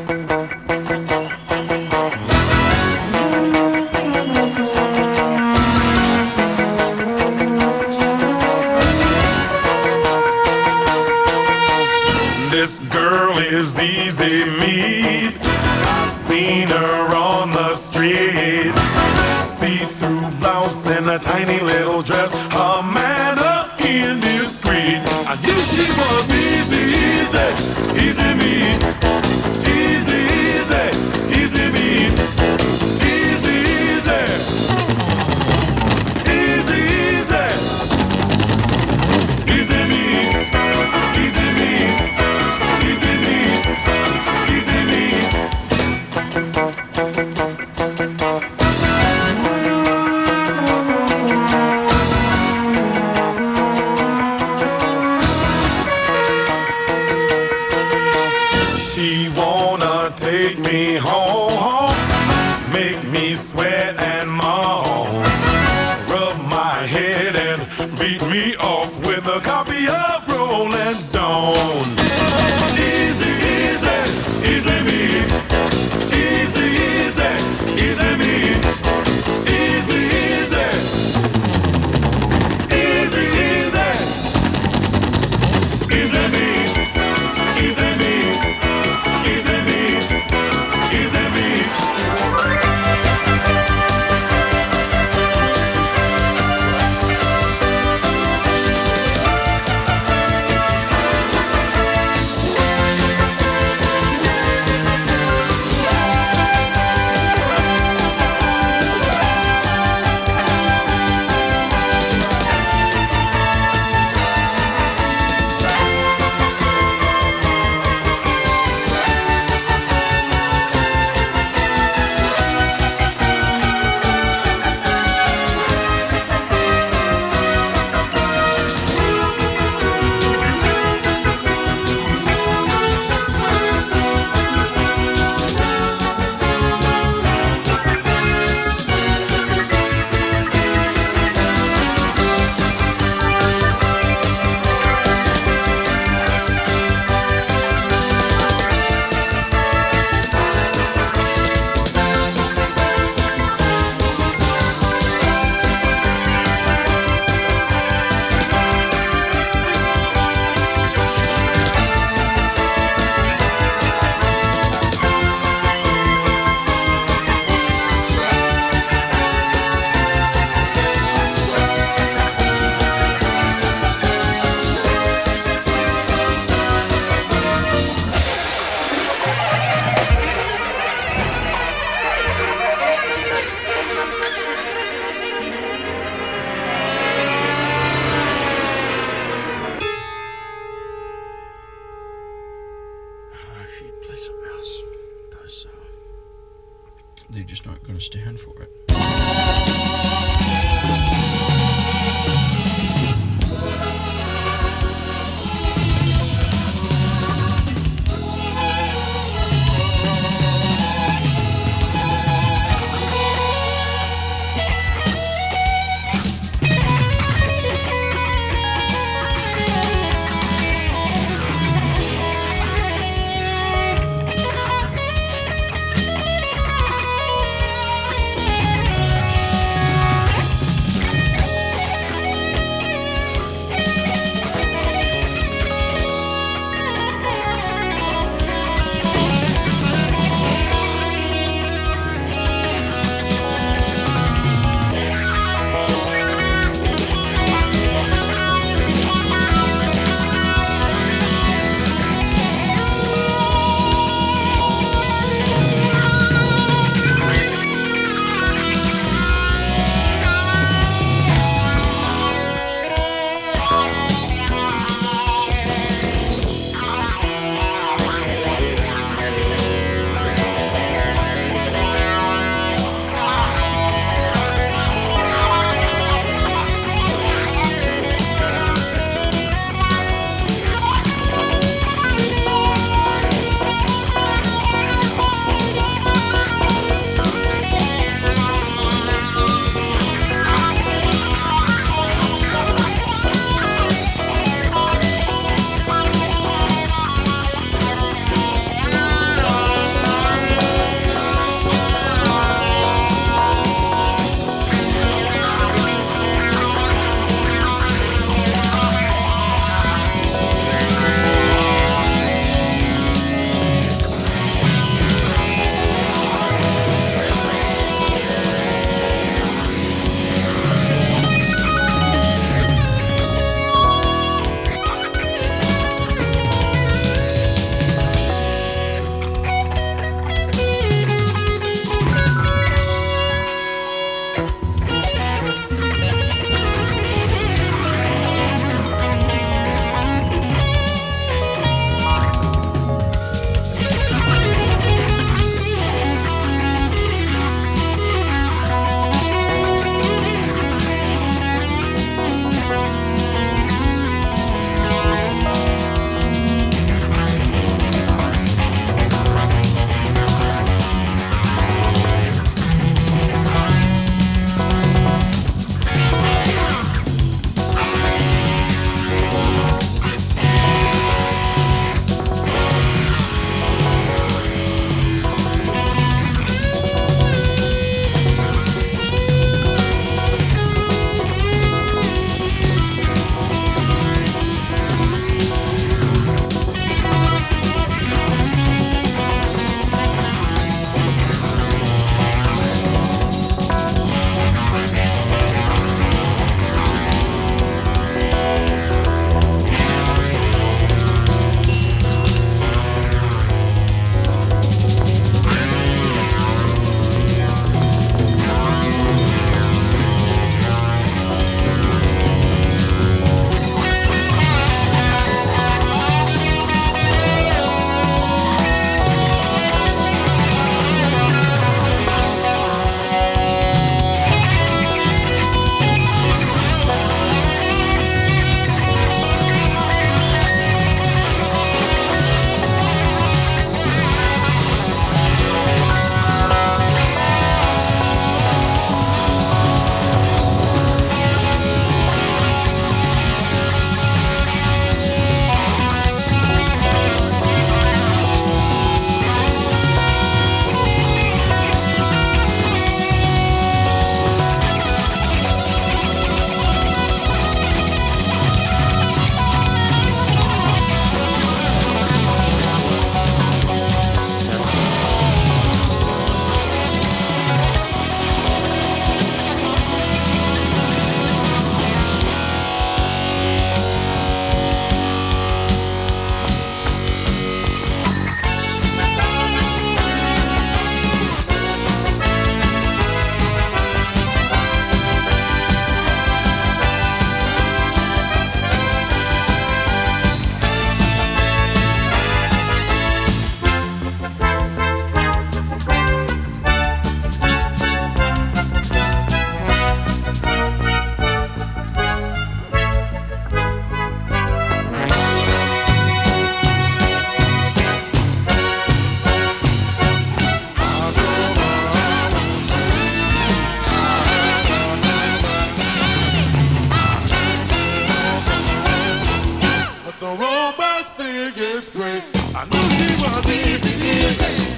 This girl is easy meat. I've seen her on the street. See-through blouse and a tiny little dress. Her manner indiscreet. I knew she was easy, easy, easy meat. Easy, easy, easy meat. Easy, easy. Easy, easy. Easy meat. Easy meat. Easy meat. Easy meat. She wanna take me home, make me sweat and moan, rub my head and beat me off with a copy of Rolling Stone. Easy, easy, easy me. Easy, easy, easy me. Easy, easy. Easy, easy. Easy me. Easy me. Easy me. Easy me. If you'd play something else, because they're just not going to stand for it. was easy, easy.